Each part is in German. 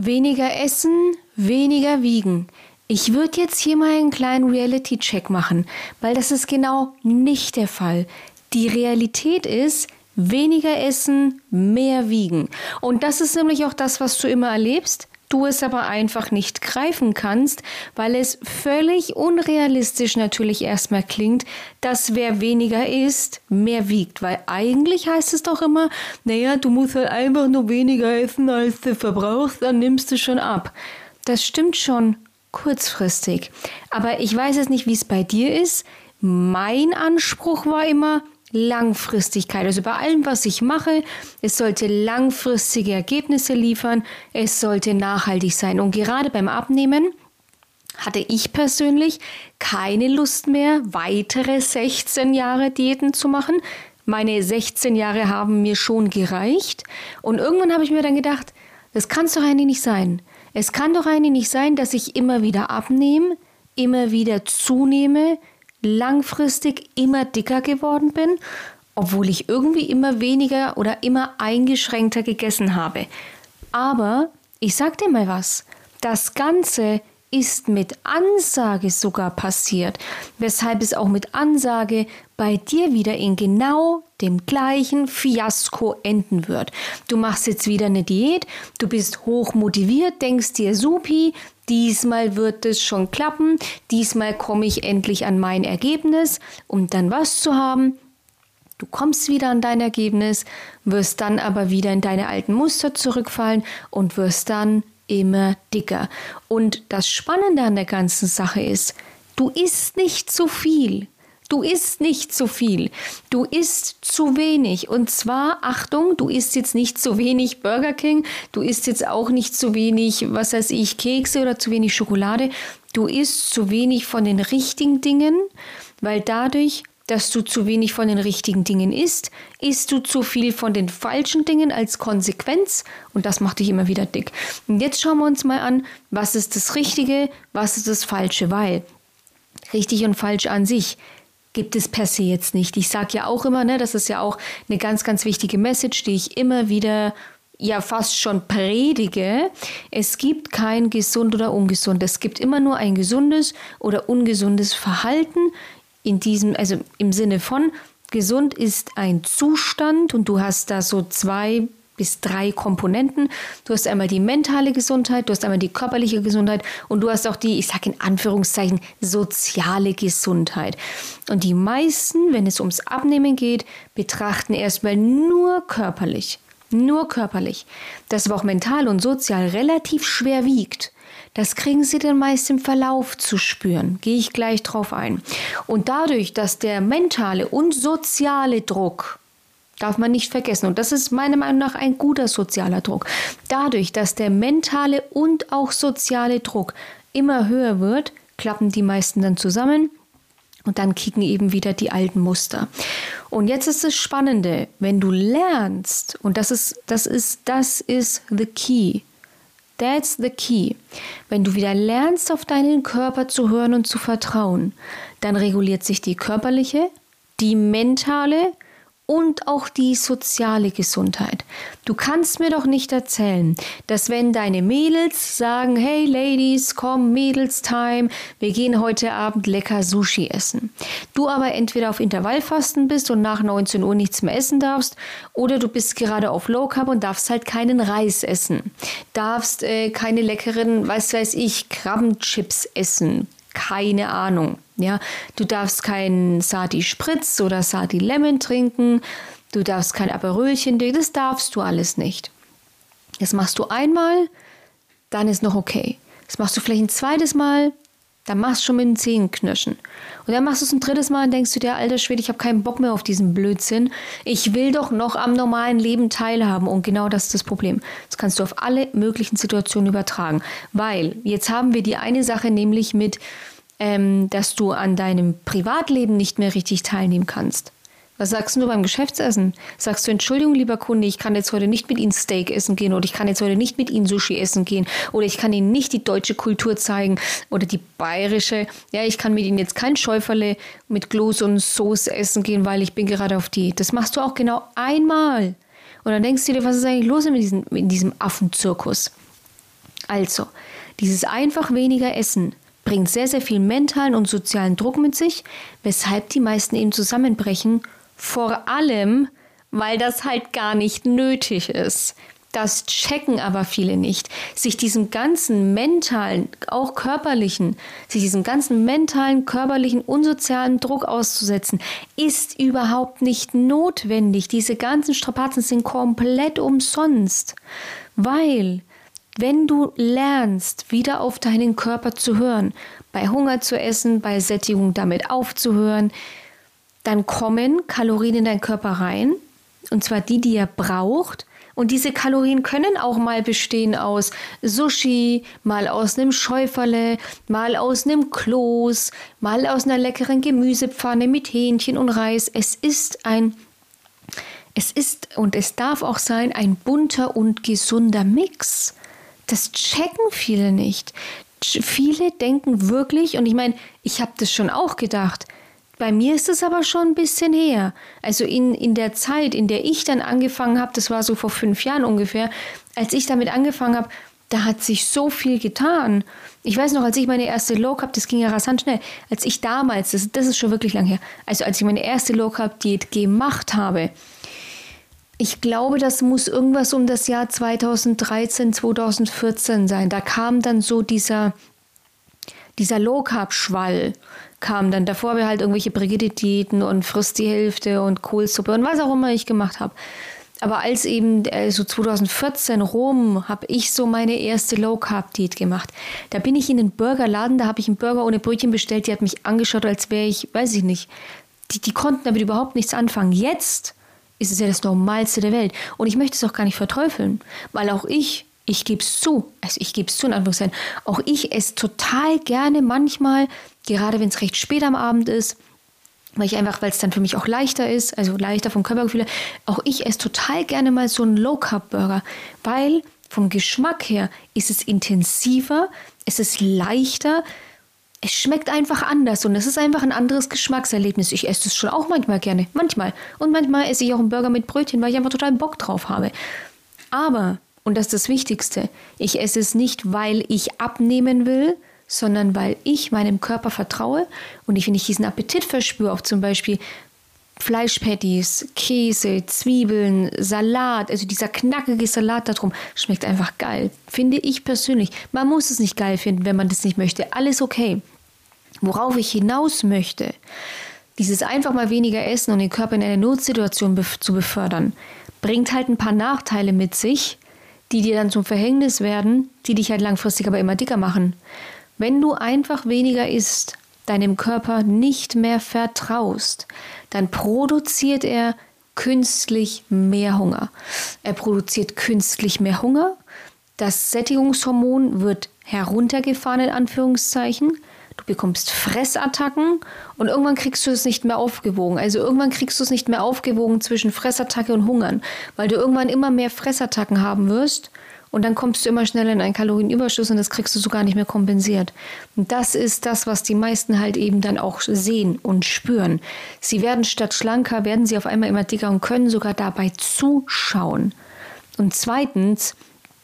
Weniger essen, weniger wiegen. Ich würde jetzt hier mal einen kleinen Reality-Check machen, weil das ist genau nicht der Fall. Die Realität ist, weniger essen, mehr wiegen. Und das ist nämlich auch das, was du immer erlebst. Du es aber einfach nicht greifen kannst, weil es völlig unrealistisch natürlich erstmal klingt, dass wer weniger isst, mehr wiegt. Weil eigentlich heißt es doch immer, naja, du musst halt einfach nur weniger essen, als du verbrauchst, dann nimmst du schon ab. Das stimmt schon kurzfristig. Aber ich weiß jetzt nicht, wie es bei dir ist. Mein Anspruch war immer Langfristigkeit. Also bei allem, was ich mache, es sollte langfristige Ergebnisse liefern, es sollte nachhaltig sein. Und gerade beim Abnehmen hatte ich persönlich keine Lust mehr, weitere 16 Jahre Diäten zu machen. Meine 16 Jahre haben mir schon gereicht. Und irgendwann habe ich mir dann gedacht, das kann es doch eigentlich nicht sein. Es kann doch eigentlich nicht sein, dass ich immer wieder abnehme, immer wieder zunehme, langfristig immer dicker geworden bin, obwohl ich irgendwie immer weniger oder immer eingeschränkter gegessen habe. Aber ich sag dir mal was, das Ganze ist mit Ansage sogar passiert, weshalb es auch mit Ansage bei dir wieder in genau dem gleichen Fiasko enden wird. Du machst jetzt wieder eine Diät, du bist hoch motiviert, denkst dir, supi, diesmal wird es schon klappen, diesmal komme ich endlich an mein Ergebnis, um dann was zu haben. Du kommst wieder an dein Ergebnis, wirst dann aber wieder in deine alten Muster zurückfallen und wirst dann immer dicker. Und das Spannende an der ganzen Sache ist, du isst nicht zu viel. Du isst nicht zu viel. Du isst zu wenig. Und zwar, Achtung, du isst jetzt nicht zu wenig Burger King, du isst jetzt auch nicht zu wenig, was weiß ich, Kekse oder zu wenig Schokolade. Du isst zu wenig von den richtigen Dingen, weil dadurch, dass du zu wenig von den richtigen Dingen isst, isst du zu viel von den falschen Dingen als Konsequenz und das macht dich immer wieder dick. Und jetzt schauen wir uns mal an, was ist das Richtige, was ist das Falsche, weil richtig und falsch an sich gibt es per se jetzt nicht. Ich sage ja auch immer, das ist ja auch eine ganz, ganz wichtige Message, die ich immer wieder ja fast schon predige. Es gibt kein gesund oder ungesund. Es gibt immer nur ein gesundes oder ungesundes Verhalten. Also im Sinne von, gesund ist ein Zustand und du hast da so 2 bis 3 Komponenten. Du hast einmal die mentale Gesundheit, du hast einmal die körperliche Gesundheit und du hast auch die, ich sage in Anführungszeichen, soziale Gesundheit. Und die meisten, wenn es ums Abnehmen geht, betrachten erstmal nur körperlich. Nur körperlich. Das aber auch mental und sozial relativ schwer wiegt. Das kriegen sie dann meist im Verlauf zu spüren. Gehe ich gleich drauf ein. Und dadurch, dass der mentale und soziale Druck, darf man nicht vergessen, und das ist meiner Meinung nach ein guter sozialer Druck, dadurch, dass der mentale und auch soziale Druck immer höher wird, klappen die meisten dann zusammen und dann kicken eben wieder die alten Muster. Und jetzt ist das Spannende, wenn du lernst, und das ist the key. That's the key. Wenn du wieder lernst, auf deinen Körper zu hören und zu vertrauen, dann reguliert sich die körperliche, die mentale und auch die soziale Gesundheit. Du kannst mir doch nicht erzählen, dass wenn deine Mädels sagen, hey Ladies, komm, Mädels-Time, wir gehen heute Abend lecker Sushi essen. Du aber entweder auf Intervallfasten bist und nach 19 Uhr nichts mehr essen darfst oder du bist gerade auf Low Carb und darfst halt keinen Reis essen. Darfst keine leckeren, was weiß ich, Krabbenchips essen. Keine Ahnung. Ja, du darfst keinen Sati Spritz oder Sati Lemon trinken, du darfst kein Aperolchen trinken, das darfst du alles nicht. Das machst du einmal, dann ist noch okay. Das machst du vielleicht ein zweites Mal, dann machst du schon mit den Zähnen knirschen. Und dann machst du es ein drittes Mal und denkst du dir, alter Schwede, ich habe keinen Bock mehr auf diesen Blödsinn. Ich will doch noch am normalen Leben teilhaben. Und genau das ist das Problem. Das kannst du auf alle möglichen Situationen übertragen. Weil jetzt haben wir die eine Sache nämlich mit, dass du an deinem Privatleben nicht mehr richtig teilnehmen kannst. Was sagst du beim Geschäftsessen? Sagst du, Entschuldigung, lieber Kunde, ich kann jetzt heute nicht mit Ihnen Steak essen gehen oder ich kann jetzt heute nicht mit Ihnen Sushi essen gehen oder ich kann Ihnen nicht die deutsche Kultur zeigen oder die bayerische. Ja, ich kann mit Ihnen jetzt kein Schäuferle mit Kloß und Soße essen gehen, weil ich bin gerade auf Diät. Das machst du auch genau einmal. Und dann denkst du dir, was ist eigentlich los in diesem Affenzirkus? Also, dieses einfach weniger Essen bringt sehr, sehr viel mentalen und sozialen Druck mit sich, weshalb die meisten eben zusammenbrechen, vor allem, weil das halt gar nicht nötig ist. Das checken aber viele nicht. Sich diesem ganzen mentalen, auch körperlichen, körperlichen und sozialen Druck auszusetzen, ist überhaupt nicht notwendig. Diese ganzen Strapazen sind komplett umsonst. Weil, wenn du lernst, wieder auf deinen Körper zu hören, bei Hunger zu essen, bei Sättigung damit aufzuhören, dann kommen Kalorien in deinen Körper rein, und zwar die er braucht. Und diese Kalorien können auch mal bestehen aus Sushi, mal aus einem Schäuferle, mal aus einem Kloß, mal aus einer leckeren Gemüsepfanne mit Hähnchen und Reis. Es ist und es darf auch sein, ein bunter und gesunder Mix. Das checken viele nicht. Viele denken wirklich, und ich meine, ich habe das schon auch gedacht, bei mir ist es aber schon ein bisschen her. Also in der Zeit, in der ich dann angefangen habe, das war so vor 5 Jahren ungefähr, als ich damit angefangen habe, da hat sich so viel getan. Ich weiß noch, als ich meine erste Low Carb, das ging ja rasant schnell, als ich damals, das ist schon wirklich lang her, also als ich meine erste Low Carb Diät gemacht habe, ich glaube, das muss irgendwas um das Jahr 2013, 2014 sein. Da kam dann so dieser Low Carb Schwall kam dann. Davor wir halt irgendwelche Brigitte-Diäten und frisst die Hälfte und Kohlsuppe und was auch immer ich gemacht habe. Aber als eben so 2014 rum, habe ich so meine erste Low-Carb-Diät gemacht. Da bin ich in den Burgerladen, da habe ich einen Burger ohne Brötchen bestellt, die hat mich angeschaut, als wäre ich, weiß ich nicht, die konnten damit überhaupt nichts anfangen. Jetzt ist es ja das Normalste der Welt. Und ich möchte es auch gar nicht verteufeln, weil auch ich gebe es zu, in Anführungszeichen, auch ich esse total gerne manchmal, gerade wenn es recht spät am Abend ist, weil es dann für mich auch leichter ist, also leichter vom Körpergefühl, auch ich esse total gerne mal so einen Low-Carb-Burger, weil vom Geschmack her ist es intensiver, es ist leichter, es schmeckt einfach anders und es ist einfach ein anderes Geschmackserlebnis. Ich esse es schon auch manchmal gerne, manchmal. Und manchmal esse ich auch einen Burger mit Brötchen, weil ich einfach total Bock drauf habe. Aber, und das ist das Wichtigste, ich esse es nicht, weil ich abnehmen will, sondern weil ich meinem Körper vertraue und wenn ich diesen Appetit verspüre auf zum Beispiel Fleischpatties, Käse, Zwiebeln, Salat, also dieser knackige Salat da drum, schmeckt einfach geil, finde ich persönlich. Man muss es nicht geil finden, wenn man das nicht möchte, alles okay. Worauf ich hinaus möchte, dieses einfach mal weniger essen und den Körper in eine Notsituation zu befördern, bringt halt ein paar Nachteile mit sich, die dir dann zum Verhängnis werden, die dich halt langfristig aber immer dicker machen. Wenn du einfach weniger isst, deinem Körper nicht mehr vertraust, dann produziert er künstlich mehr Hunger. Er produziert künstlich mehr Hunger. Das Sättigungshormon wird heruntergefahren, in Anführungszeichen. Du bekommst Fressattacken und irgendwann kriegst du es nicht mehr aufgewogen. Also irgendwann kriegst du es nicht mehr aufgewogen zwischen Fressattacke und Hungern, weil du irgendwann immer mehr Fressattacken haben wirst. Und dann kommst du immer schneller in einen Kalorienüberschuss und das kriegst du so gar nicht mehr kompensiert. Und das ist das, was die meisten halt eben dann auch sehen und spüren. Sie werden statt schlanker, werden sie auf einmal immer dicker und können sogar dabei zuschauen. Und zweitens,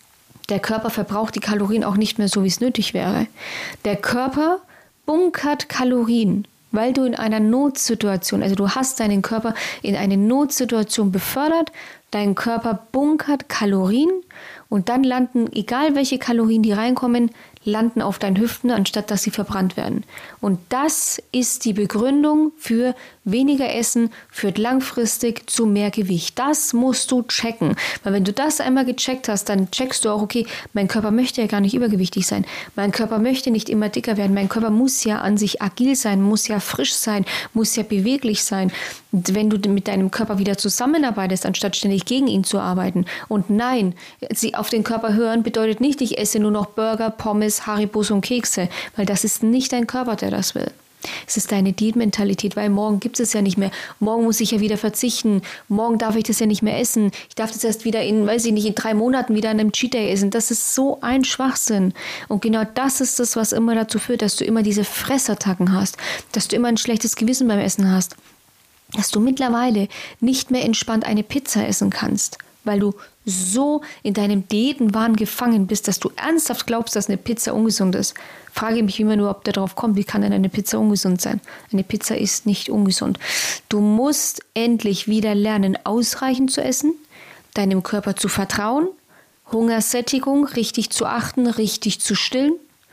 der Körper verbraucht die Kalorien auch nicht mehr so, wie es nötig wäre. Der Körper bunkert Kalorien, weil du in einer Notsituation, also du hast deinen Körper in eine Notsituation befördert, dein Körper bunkert Kalorien und dann landen, egal welche Kalorien die reinkommen, landen auf deinen Hüften, anstatt dass sie verbrannt werden. Und das ist die Begründung für weniger Essen, führt langfristig zu mehr Gewicht. Das musst du checken. Weil wenn du das einmal gecheckt hast, dann checkst du auch, okay, mein Körper möchte ja gar nicht übergewichtig sein. Mein Körper möchte nicht immer dicker werden. Mein Körper muss ja an sich agil sein, muss ja frisch sein, muss ja beweglich sein. Und wenn du mit deinem Körper wieder zusammenarbeitest, anstatt ständig gegen ihn zu arbeiten. Und nein, sie auf den Körper hören bedeutet nicht, ich esse nur noch Burger, Pommes, Haribos und Kekse, weil das ist nicht dein Körper, der das will. Es ist deine Diätmentalität, weil morgen gibt es ja nicht mehr. Morgen muss ich ja wieder verzichten. Morgen darf ich das ja nicht mehr essen. Ich darf das erst wieder in 3 Monaten wieder an einem Cheat Day essen. Das ist so ein Schwachsinn. Und genau das ist das, was immer dazu führt, dass du immer diese Fressattacken hast, dass du immer ein schlechtes Gewissen beim Essen hast, dass du mittlerweile nicht mehr entspannt eine Pizza essen kannst, weil du so in deinem Diätenwahn gefangen bist, dass du ernsthaft glaubst, dass eine Pizza ungesund ist, frage ich mich immer nur, ob der drauf kommt, wie kann denn eine Pizza ungesund sein? Eine Pizza ist nicht ungesund. Du musst endlich wieder lernen, ausreichend zu essen, deinem Körper zu vertrauen, Hungersättigung richtig zu achten, richtig zu stillen,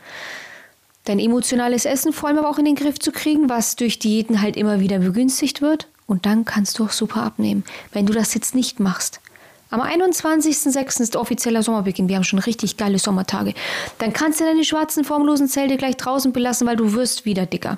dein emotionales Essen vor allem aber auch in den Griff zu kriegen, was durch Diäten halt immer wieder begünstigt wird. Und dann kannst du auch super abnehmen, wenn du das jetzt nicht machst. Am 21.06. ist offizieller Sommerbeginn. Wir haben schon richtig geile Sommertage. Dann kannst du deine schwarzen, formlosen Zelte gleich draußen belassen, weil du wirst wieder dicker.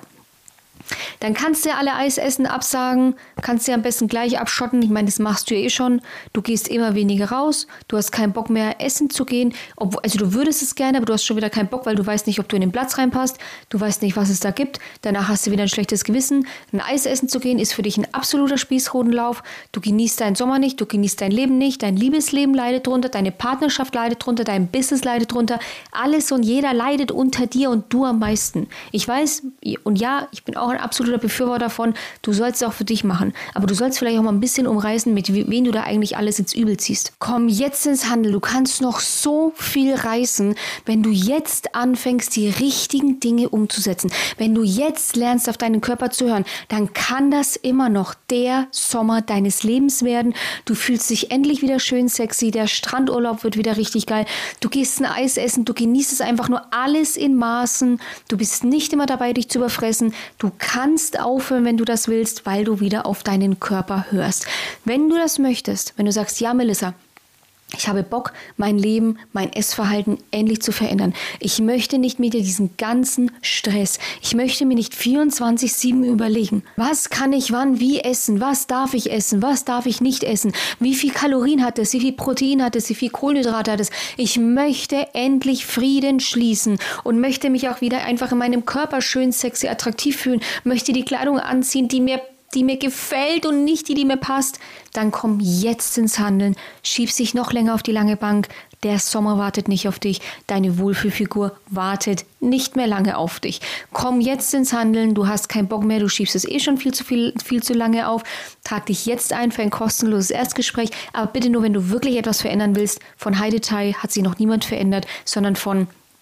Dann kannst du alle Eisessen absagen, kannst du am besten gleich abschotten. Ich meine, das machst du ja eh schon. Du gehst immer weniger raus, du hast keinen Bock mehr essen zu gehen. Also du würdest es gerne, aber du hast schon wieder keinen Bock, weil du weißt nicht, ob du in den Platz reinpasst. Du weißt nicht, was es da gibt. Danach hast du wieder ein schlechtes Gewissen. Ein Eis essen zu gehen ist für dich ein absoluter Spießrutenlauf. Du genießt deinen Sommer nicht, du genießt dein Leben nicht. Dein Liebesleben leidet drunter, deine Partnerschaft leidet drunter, dein Business leidet drunter. Alles und jeder leidet unter dir und du am meisten. Ich weiß, und ja, ich bin auch ein absoluter Befürworter davon, du sollst es auch für dich machen. Aber du sollst vielleicht auch mal ein bisschen umreißen, mit wen du da eigentlich alles ins Übel ziehst. Komm jetzt ins Handeln. Du kannst noch so viel reißen, wenn du jetzt anfängst, die richtigen Dinge umzusetzen. Wenn du jetzt lernst, auf deinen Körper zu hören, dann kann das immer noch der Sommer deines Lebens werden. Du fühlst dich endlich wieder schön sexy. Der Strandurlaub wird wieder richtig geil. Du gehst ein Eis essen. Du genießt es einfach nur alles in Maßen. Du bist nicht immer dabei, dich zu überfressen. Du kannst aufhören, wenn du das willst, weil du wieder auf deinen Körper hörst. Wenn du das möchtest, wenn du sagst, ja Melissa, ich habe Bock, mein Leben, mein Essverhalten endlich zu verändern. Ich möchte nicht mit diesem ganzen Stress. Ich möchte mir nicht 24/7 überlegen, was kann ich wann wie essen, was darf ich essen, was darf ich nicht essen, wie viel Kalorien hat es, wie viel Protein hat es, wie viel Kohlenhydrate hat es. Ich möchte endlich Frieden schließen und möchte mich auch wieder einfach in meinem Körper schön, sexy, attraktiv fühlen, möchte die Kleidung anziehen, die mir gefällt und nicht die mir passt, dann komm jetzt ins Handeln. Schieb dich noch länger auf die lange Bank. Der Sommer wartet nicht auf dich. Deine Wohlfühlfigur wartet nicht mehr lange auf dich. Komm jetzt ins Handeln. Du hast keinen Bock mehr. Du schiebst es eh schon viel zu lange auf. Trag dich jetzt ein für ein kostenloses Erstgespräch. Aber bitte nur, wenn du wirklich etwas verändern willst. Von High Detail hat sich noch niemand verändert, sondern von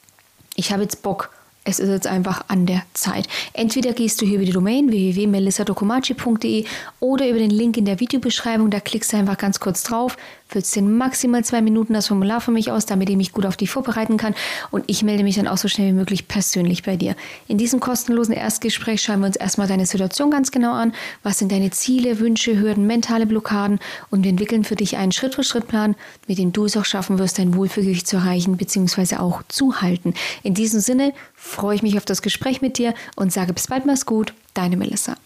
ich habe jetzt Bock. Es ist jetzt einfach an der Zeit. Entweder gehst du hier über die Domain www.melissadokomaci.de oder über den Link in der Videobeschreibung. Da klickst du einfach ganz kurz drauf, füllst in maximal 2 Minuten das Formular für mich aus, damit ich mich gut auf dich vorbereiten kann. Und ich melde mich dann auch so schnell wie möglich persönlich bei dir. In diesem kostenlosen Erstgespräch schauen wir uns erstmal deine Situation ganz genau an. Was sind deine Ziele, Wünsche, Hürden, mentale Blockaden? Und wir entwickeln für dich einen Schritt-für-Schritt-Plan, mit dem du es auch schaffen wirst, dein Wohlfühlgewicht zu erreichen bzw. auch zu halten. In diesem Sinne freue ich mich auf das Gespräch mit dir und sage bis bald, mach's gut, deine Melissa.